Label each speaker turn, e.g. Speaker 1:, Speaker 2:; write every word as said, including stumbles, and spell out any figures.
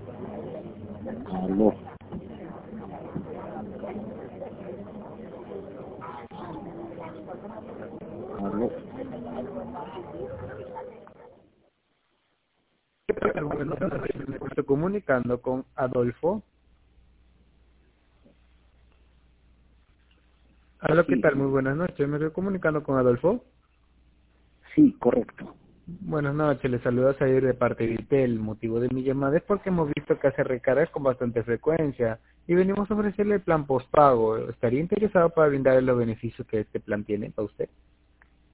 Speaker 1: Aló. Aló.
Speaker 2: Me estoy comunicando con Adolfo. Hola, ¿qué
Speaker 1: Sí,
Speaker 2: tal? Muy buenas noches. Me estoy comunicando con Adolfo.
Speaker 1: sí, correcto.
Speaker 2: Buenas noches, les saluda Sair de parte de Itel. El motivo de mi llamada es porque hemos visto que hace recargas con bastante frecuencia y venimos a ofrecerle el plan postpago. ¿Estaría interesado para brindarle los beneficios que este plan tiene para usted?